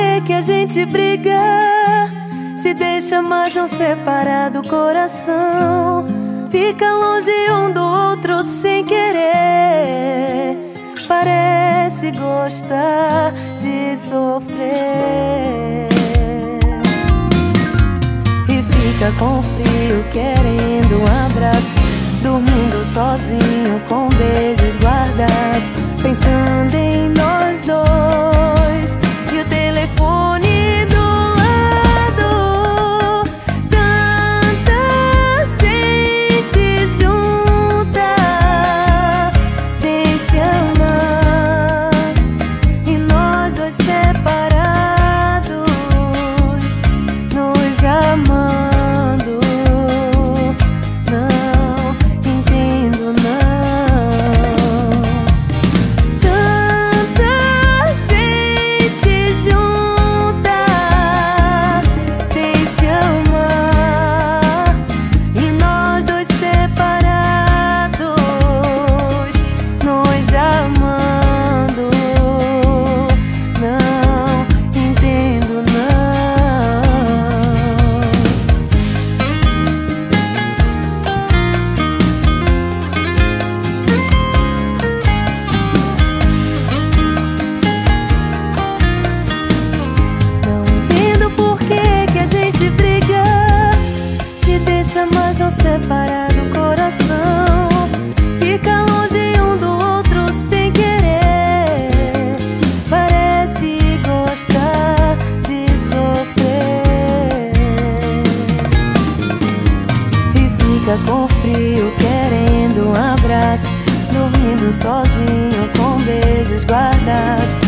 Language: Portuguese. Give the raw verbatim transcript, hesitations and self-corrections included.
que que a gente briga, se deixa, mas não separa do coração. Fica longe um do outro sem querer. Parece gostar de sofrer e fica com frio querendo um abraço, dormindo sozinho com beijos guardados, pensando em nós dois e o telefone do lado. Tanta gente junta sem se amar e nós dois separados, nos amando. Não entendo, não. Tanta gente junta sem se amar e nós dois separados, nos amando. Não entendo, não. Não entendo por que que a gente briga, se deixa, mas não separa do coração. Fica longe um do outro sem querer. Parece gostar de sofrer e fica com frio querendo um abraço, dormindo sozinho com beijos guardados,